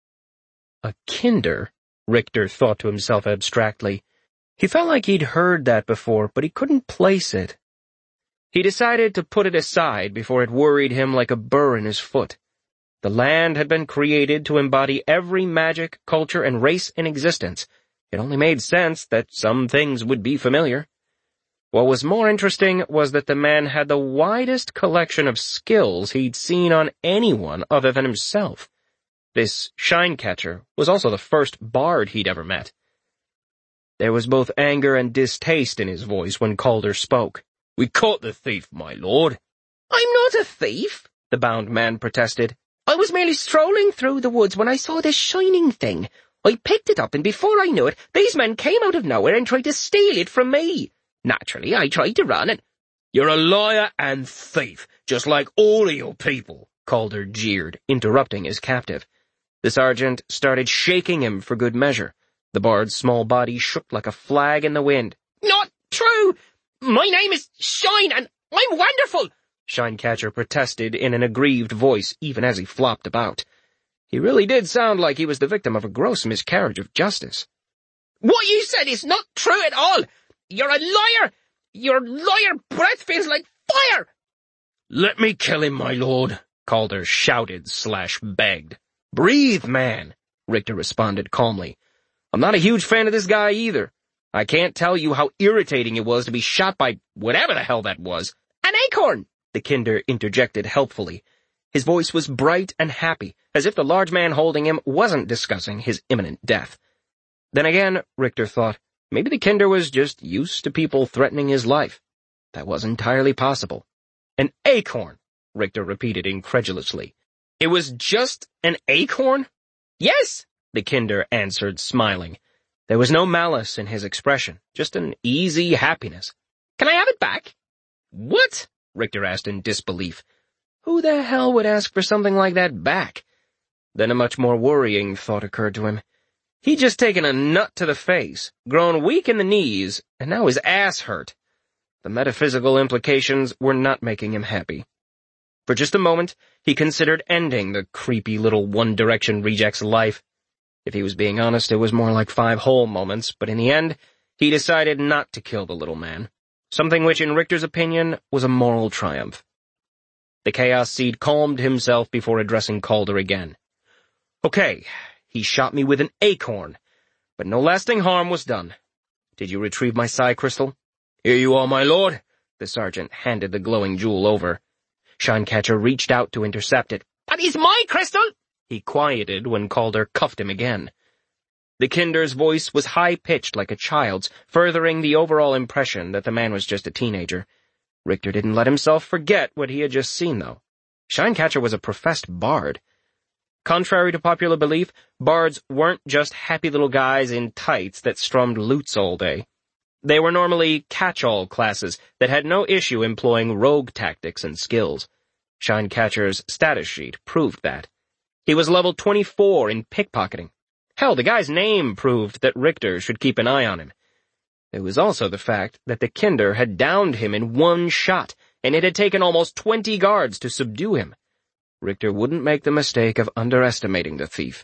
A Kinder? Richter thought to himself abstractly. He felt like he'd heard that before, but he couldn't place it. He decided to put it aside before it worried him like a burr in his foot. The land had been created to embody every magic, culture, and race in existence. It only made sense that some things would be familiar. What was more interesting was that the man had the widest collection of skills he'd seen on anyone other than himself. This Shinecatcher was also the first bard he'd ever met. There was both anger and distaste in his voice when Calder spoke. "We caught the thief, my lord." "I'm not a thief," the bound man protested. "I was merely strolling through the woods when I saw this shining thing. I picked it up, and before I knew it, these men came out of nowhere and tried to steal it from me. Naturally, I tried to run and—" "You're a liar and thief, just like all of your people," Calder jeered, interrupting his captive. The sergeant started shaking him for good measure. The bard's small body shook like a flag in the wind. "Not true! My name is Shine, and I'm wonderful!" Shinecatcher protested in an aggrieved voice, even as he flopped about. He really did sound like he was the victim of a gross miscarriage of justice. "What you said is not true at all! You're a liar! Your liar breath feels like fire!" "Let me kill him, my lord," Calder shouted/begged. "Breathe, man," Richter responded calmly. "I'm not a huge fan of this guy either. I can't tell you how irritating it was to be shot by whatever the hell that was." "An acorn," the Kinder interjected helpfully. His voice was bright and happy, as if the large man holding him wasn't discussing his imminent death. Then again, Richter thought, maybe the Kinder was just used to people threatening his life. That was entirely possible. "An acorn," Richter repeated incredulously. "It was just an acorn?" "Yes," the Kinder answered, smiling. There was no malice in his expression, just an easy happiness. "Can I have it back?" "What?" Richter asked in disbelief. Who the hell would ask for something like that back? Then a much more worrying thought occurred to him. He'd just taken a nut to the face, grown weak in the knees, and now his ass hurt. The metaphysical implications were not making him happy. For just a moment, he considered ending the creepy little One Direction reject's life. If he was being honest, it was more like 5 whole moments, but in the end, he decided not to kill the little man, something which, in Richter's opinion, was a moral triumph. The Chaos Seed calmed himself before addressing Calder again. "Okay, he shot me with an acorn, but no lasting harm was done. Did you retrieve my psi crystal?" "Here you are, my lord." The sergeant handed the glowing jewel over. Shinecatcher reached out to intercept it. "That is my crystal!" He quieted when Calder cuffed him again. The Kinder's voice was high-pitched like a child's, furthering the overall impression that the man was just a teenager. Richter didn't let himself forget what he had just seen, though. Shinecatcher was a professed bard. Contrary to popular belief, bards weren't just happy little guys in tights that strummed lutes all day. They were normally catch-all classes that had no issue employing rogue tactics and skills. Shinecatcher's status sheet proved that. He was level 24 in pickpocketing. Hell, the guy's name proved that Richter should keep an eye on him. There was also the fact that the Kinder had downed him in 1 shot, and it had taken almost 20 guards to subdue him. Richter wouldn't make the mistake of underestimating the thief.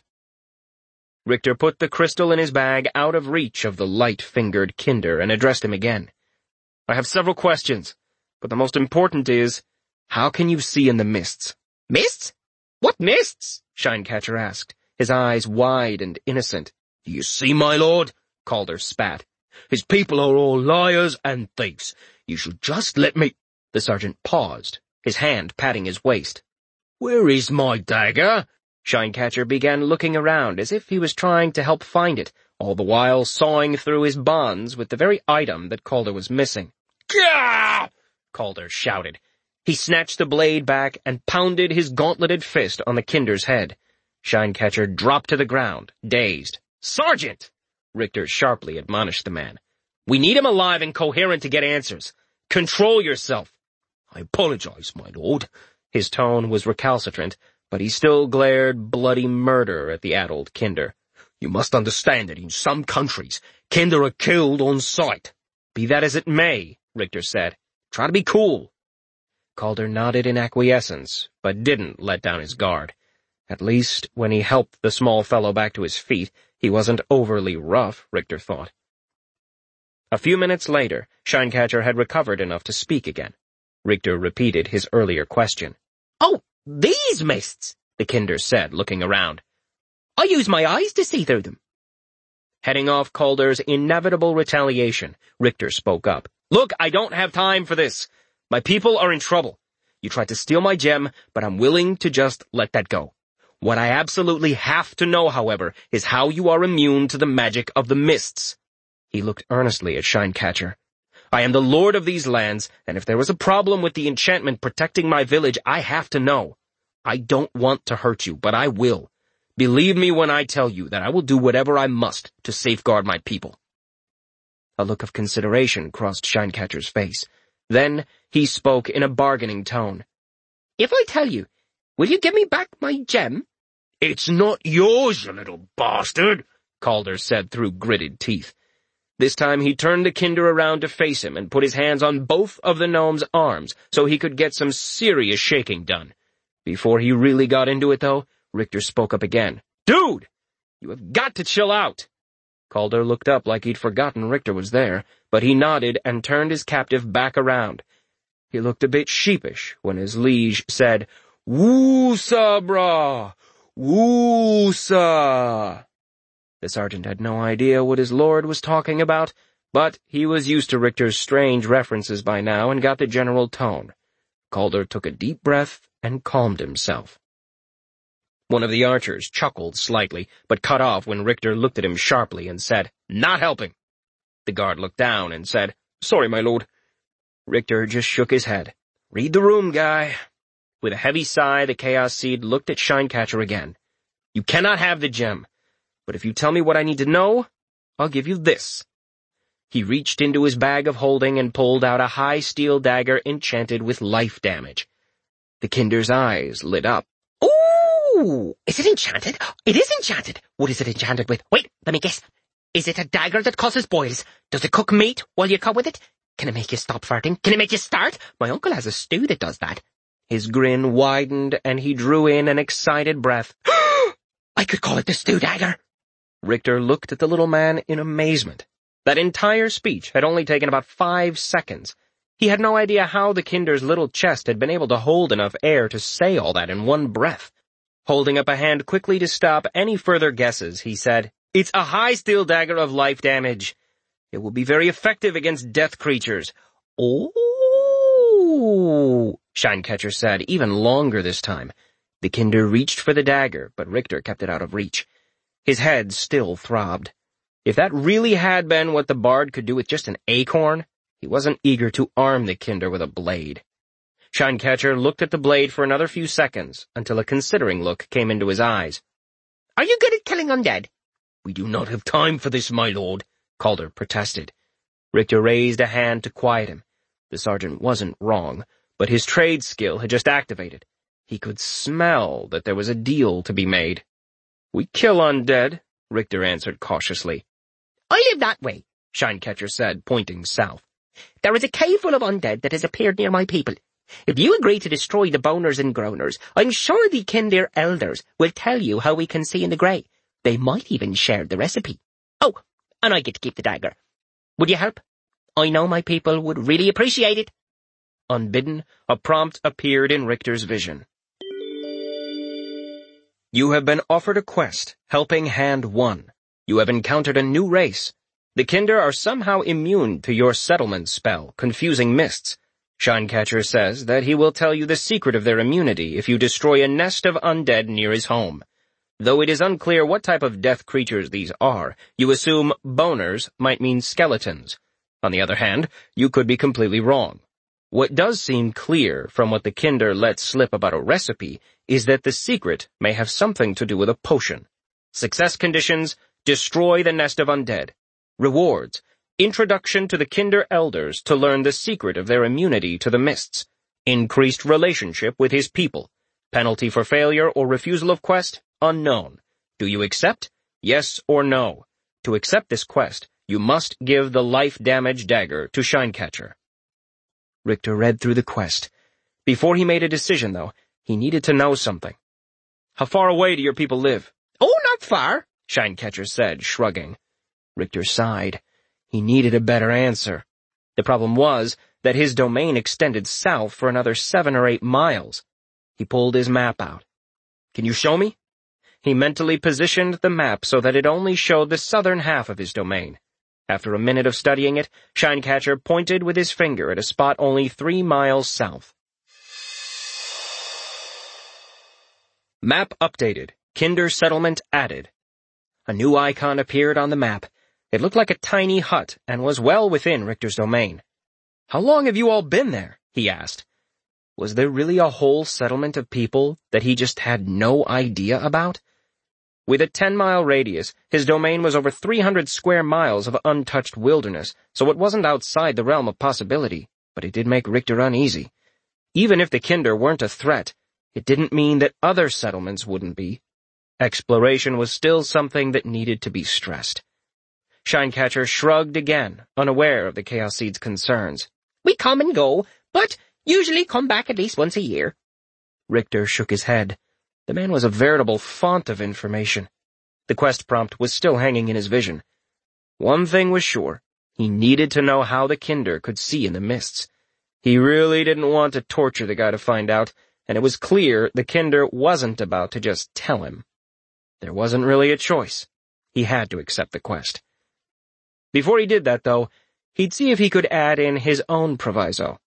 Richter put the crystal in his bag out of reach of the light-fingered Kinder and addressed him again. I have several questions, but the most important is, how can you see in the mists? Mists? What mists? Shinecatcher asked, his eyes wide and innocent. Do you see, my lord? Calder spat. His people are all liars and thieves. You should just let me— The sergeant paused, his hand patting his waist. Where is my dagger? Shinecatcher began looking around as if he was trying to help find it, all the while sawing through his bonds with the very item that Calder was missing. Gah! Calder shouted. He snatched the blade back and pounded his gauntleted fist on the kinder's head. Shinecatcher dropped to the ground, dazed. "Sergeant!" Richter sharply admonished the man. "We need him alive and coherent to get answers. Control yourself." I apologize, my lord. His tone was recalcitrant, but he still glared bloody murder at the addled Kinder. You must understand that in some countries, Kinder are killed on sight. "Be that as it may," Richter said. "Try to be cool." Calder nodded in acquiescence, but didn't let down his guard. At least, when he helped the small fellow back to his feet, he wasn't overly rough, Richter thought. A few minutes later, Shinecatcher had recovered enough to speak again. Richter repeated his earlier question. "Oh, these mists," the Kinder said, looking around. "I use my eyes to see through them." Heading off Calder's inevitable retaliation, Richter spoke up. "Look, I don't have time for this. My people are in trouble. You tried to steal my gem, but I'm willing to just let that go. What I absolutely have to know, however, is how you are immune to the magic of the mists." He looked earnestly at Shinecatcher. "I am the lord of these lands, and if there was a problem with the enchantment protecting my village, I have to know. I don't want to hurt you, but I will. Believe me when I tell you that I will do whatever I must to safeguard my people." A look of consideration crossed Shinecatcher's face. Then he spoke in a bargaining tone. "If I tell you, will you give me back my gem?" It's not yours, you little bastard, Calder said through gritted teeth. This time he turned the Kinder around to face him and put his hands on both of the gnome's arms so he could get some serious shaking done. Before he really got into it, though, Richter spoke up again. "Dude, you have got to chill out." Calder looked up like he'd forgotten Richter was there, but he nodded and turned his captive back around. He looked a bit sheepish when his liege said, "Woo-sa, brah! Woo-sa!" The sergeant had no idea what his lord was talking about, but he was used to Richter's strange references by now and got the general tone. Calder took a deep breath and calmed himself. One of the archers chuckled slightly, but cut off when Richter looked at him sharply and said, "Not helping." The guard looked down and said, "Sorry, my lord." Richter just shook his head. "Read the room, guy." With a heavy sigh, the Chaos Seed looked at Shinecatcher again. "You cannot have the gem, but if you tell me what I need to know, I'll give you this." He reached into his bag of holding and pulled out a high steel dagger enchanted with life damage. The Kinder's eyes lit up. "Ooh! Is it enchanted? It is enchanted! What is it enchanted with? Wait, let me guess. Is it a dagger that causes boils? Does it cook meat while you cut with it? Can it make you stop farting? Can it make you start? My uncle has a stew that does that." His grin widened and he drew in an excited breath. "I could call it the stew dagger." Richter looked at the little man in amazement. That entire speech had only taken about 5 seconds. He had no idea how the Kinder's little chest had been able to hold enough air to say all that in one breath. Holding up a hand quickly to stop any further guesses, he said, "It's a high steel dagger of life damage. It will be very effective against death creatures." "Oh," Shinecatcher said, even longer this time. The Kinder reached for the dagger, but Richter kept it out of reach. His head still throbbed. If that really had been what the bard could do with just an acorn, he wasn't eager to arm the Kinder with a blade. Shinecatcher looked at the blade for another few seconds, until a considering look came into his eyes. "Are you good at killing undead?" We do not have time for this, my lord, Calder protested. Richter raised a hand to quiet him. The sergeant wasn't wrong, but his trade skill had just activated. He could smell that there was a deal to be made. "We kill undead," Richter answered cautiously. "I live that way," Shinecatcher said, pointing south. "There is a cave full of undead that has appeared near my people. If you agree to destroy the boners and groaners, I'm sure the Kindir elders will tell you how we can see in the grey. They might even share the recipe. Oh, and I get to keep the dagger. Would you help?" I know my people would really appreciate it. Unbidden, a prompt appeared in Richter's vision. You have been offered a quest, Helping Hand 1. You have encountered a new race. The Kinder are somehow immune to your settlement spell, Confusing Mists. Shinecatcher says that he will tell you the secret of their immunity if you destroy a nest of undead near his home. Though it is unclear what type of death creatures these are, you assume boners might mean skeletons. On the other hand, you could be completely wrong. What does seem clear from what the Kinder let slip about a recipe is that the secret may have something to do with a potion. Success conditions: destroy the nest of undead. Rewards: introduction to the Kinder elders to learn the secret of their immunity to the mists. Increased relationship with his people. Penalty for failure or refusal of quest: unknown. Do you accept? Yes or no. To accept this quest, you must give the life damage dagger to Shinecatcher. Richter read through the quest. Before he made a decision, though, he needed to know something. How far away do your people live? Oh, not far, Shinecatcher said, shrugging. Richter sighed. He needed a better answer. The problem was that his domain extended south for another 7 or 8 miles. He pulled his map out. Can you show me? He mentally positioned the map so that it only showed the southern half of his domain. After a minute of studying it, Shinecatcher pointed with his finger at a spot only 3 miles south. Map updated. Kinder settlement added. A new icon appeared on the map. It looked like a tiny hut and was well within Richter's domain. How long have you all been there? He asked. Was there really a whole settlement of people that he just had no idea about? With a 10-mile radius, his domain was over 300 square miles of untouched wilderness, so it wasn't outside the realm of possibility, but it did make Richter uneasy. Even if the Kinder weren't a threat, it didn't mean that other settlements wouldn't be. Exploration was still something that needed to be stressed. Shinecatcher shrugged again, unaware of the Chaos Seed's concerns. We come and go, but usually come back at least once a year. Richter shook his head. The man was a veritable font of information. The quest prompt was still hanging in his vision. One thing was sure. He needed to know how the Kinder could see in the mists. He really didn't want to torture the guy to find out, and it was clear the Kinder wasn't about to just tell him. There wasn't really a choice. He had to accept the quest. Before he did that, though, he'd see if he could add in his own proviso.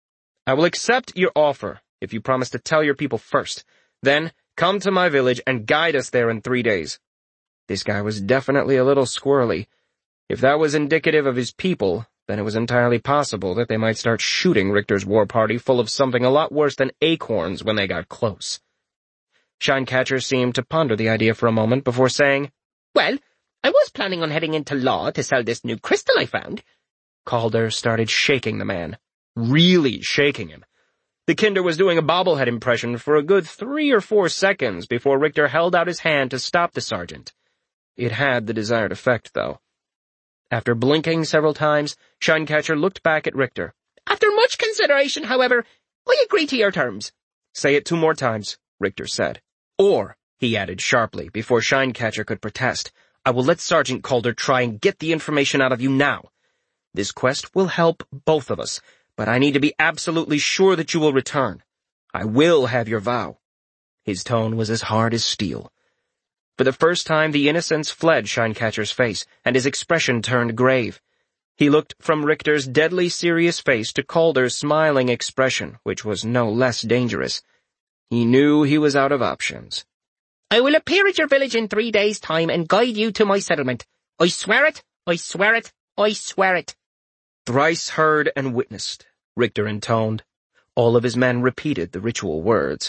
I will accept your offer if you promise to tell your people first. Then, come to my village and guide us there in 3 days. This guy was definitely a little squirrely. If that was indicative of his people, then it was entirely possible that they might start shooting Richter's war party full of something a lot worse than acorns when they got close. Shinecatcher seemed to ponder the idea for a moment before saying, Well, I was planning on heading into Law to sell this new crystal I found. Calder started shaking the man. Really shaking him. The Kinder was doing a bobblehead impression for a good 3 or 4 seconds before Richter held out his hand to stop the sergeant. It had the desired effect, though. After blinking several times, Shinecatcher looked back at Richter. After much consideration, however, I agree to your terms. Say it 2 more times, Richter said. Or, he added sharply, before Shinecatcher could protest, I will let Sergeant Calder try and get the information out of you now. This quest will help both of us, but I need to be absolutely sure that you will return. I will have your vow. His tone was as hard as steel. For the first time, the innocence fled Shinecatcher's face, and his expression turned grave. He looked from Richter's deadly serious face to Calder's smiling expression, which was no less dangerous. He knew he was out of options. I will appear at your village in 3 days' time and guide you to my settlement. I swear it, I swear it, I swear it. Thrice heard and witnessed, Richter intoned. All of his men repeated the ritual words.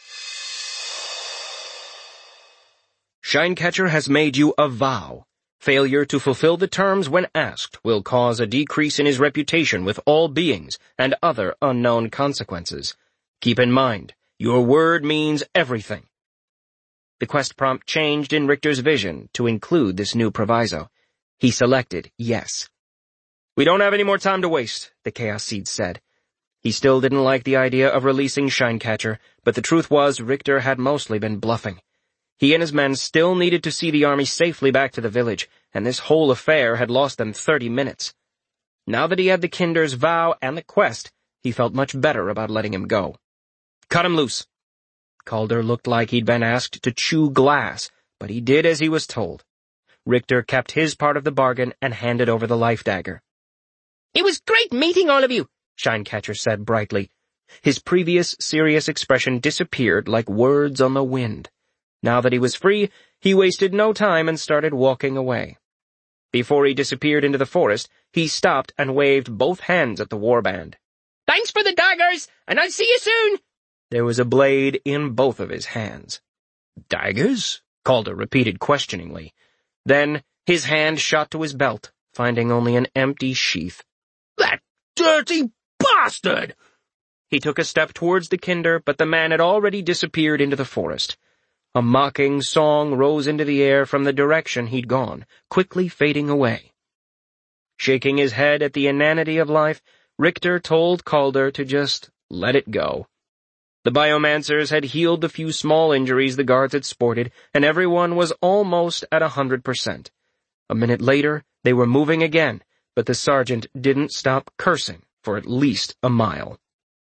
Shinecatcher has made you a vow. Failure to fulfill the terms when asked will cause a decrease in his reputation with all beings and other unknown consequences. Keep in mind, your word means everything. The quest prompt changed in Richter's vision to include this new proviso. He selected yes. We don't have any more time to waste, the Chaos Seed said. He still didn't like the idea of releasing Shinecatcher, but the truth was Richter had mostly been bluffing. He and his men still needed to see the army safely back to the village, and this whole affair had lost them 30 minutes. Now that he had the Kinder's vow and the quest, he felt much better about letting him go. Cut him loose. Calder looked like he'd been asked to chew glass, but he did as he was told. Richter kept his part of the bargain and handed over the life dagger. "It was great meeting all of you," Shinecatcher said brightly. His previous serious expression disappeared like words on the wind. Now that he was free, he wasted no time and started walking away. Before he disappeared into the forest, he stopped and waved both hands at the warband. "Thanks for the daggers, and I'll see you soon!" There was a blade in both of his hands. "Daggers?" Calder repeated questioningly. Then his hand shot to his belt, finding only an empty sheath. "That dirty bastard!" He took a step towards the Kinder, but the man had already disappeared into the forest. A mocking song rose into the air from the direction he'd gone, quickly fading away. Shaking his head at the inanity of life, Richter told Calder to just let it go. The biomancers had healed the few small injuries the guards had sported, and everyone was almost at 100%. A minute later, they were moving again, but the sergeant didn't stop cursing for at least a mile.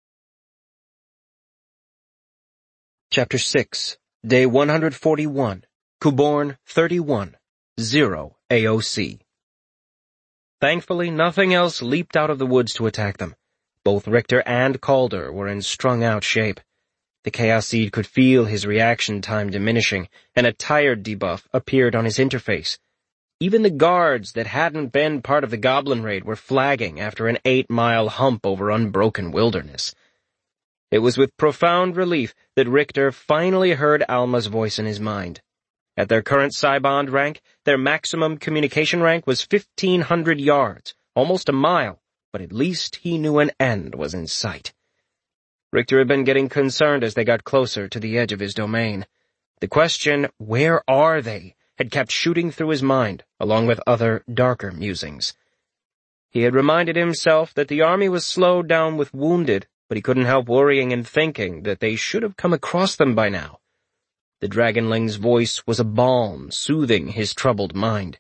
Chapter 6, Day 141, Kuborn 31, 0 AOC. Thankfully, nothing else leaped out of the woods to attack them. Both Richter and Calder were in strung-out shape. The Chaos Seed could feel his reaction time diminishing, and a tired debuff appeared on his interface. Even the guards that hadn't been part of the Goblin Raid were flagging after an 8-mile hump over unbroken wilderness. It was with profound relief that Richter finally heard Alma's voice in his mind. At their current Psi-Bond rank, their maximum communication rank was 1,500 yards, almost a mile, but at least he knew an end was in sight. Richter had been getting concerned as they got closer to the edge of his domain. The question, "Where are they?" had kept shooting through his mind, along with other, darker musings. He had reminded himself that the army was slowed down with wounded, but he couldn't help worrying and thinking that they should have come across them by now. The Dragonling's voice was a balm, soothing his troubled mind.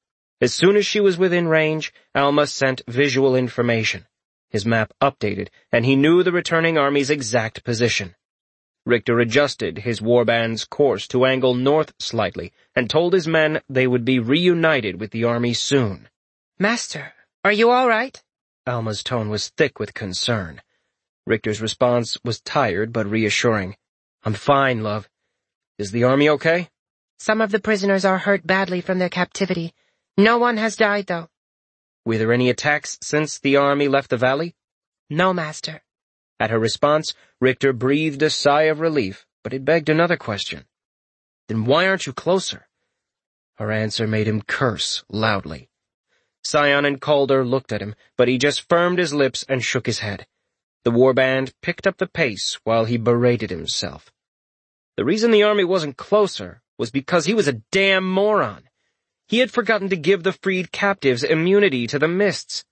As soon as she was within range, Alma sent visual information. His map updated, and he knew the returning army's exact position. Richter adjusted his warband's course to angle north slightly, and told his men they would be reunited with the army soon. "Master, are you all right?" Alma's tone was thick with concern. Richter's response was tired but reassuring. "I'm fine, love. Is the army okay?" "Some of the prisoners are hurt badly from their captivity. No one has died, though." "Were there any attacks since the army left the valley?" "No, Master." At her response, Richter breathed a sigh of relief, but it begged another question. "Then why aren't you closer?" Her answer made him curse loudly. Scion and Calder looked at him, but he just firmed his lips and shook his head. The warband picked up the pace while he berated himself. The reason the army wasn't closer was because he was a damn moron. He had forgotten to give the freed captives immunity to the mists.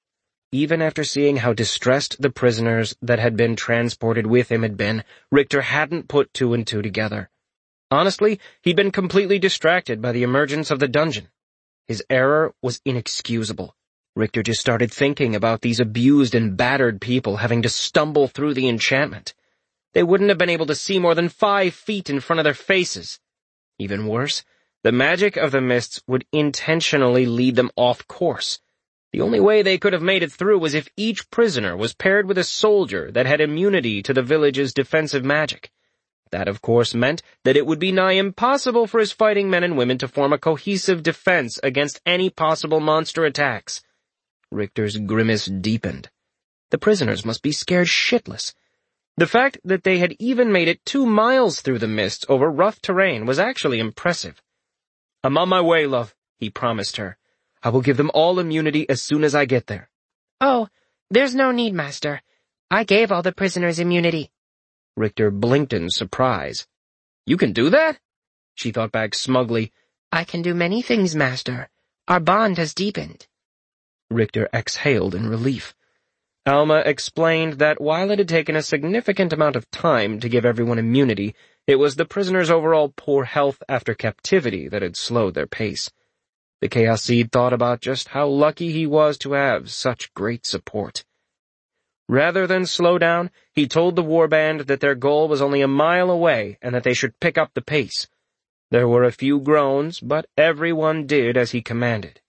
Even after seeing how distressed the prisoners that had been transported with him had been, Richter hadn't put two and two together. Honestly, he'd been completely distracted by the emergence of the dungeon. His error was inexcusable. Richter just started thinking about these abused and battered people having to stumble through the enchantment. They wouldn't have been able to see more than 5 feet in front of their faces. Even worse, the magic of the mists would intentionally lead them off course. The only way they could have made it through was if each prisoner was paired with a soldier that had immunity to the village's defensive magic. That, of course, meant that it would be nigh impossible for his fighting men and women to form a cohesive defense against any possible monster attacks. Richter's grimace deepened. The prisoners must be scared shitless. The fact that they had even made it 2 miles through the mists over rough terrain was actually impressive. "I'm on my way, love," he promised her. "I will give them all immunity as soon as I get there." "Oh, there's no need, Master. I gave all the prisoners immunity." Richter blinked in surprise. "You can do that?" She thought back smugly. "I can do many things, Master. Our bond has deepened." Richter exhaled in relief. Alma explained that while it had taken a significant amount of time to give everyone immunity, it was the prisoners' overall poor health after captivity that had slowed their pace. The Chaos Seed thought about just how lucky he was to have such great support. Rather than slow down, he told the warband that their goal was only a mile away and that they should pick up the pace. There were a few groans, but everyone did as he commanded.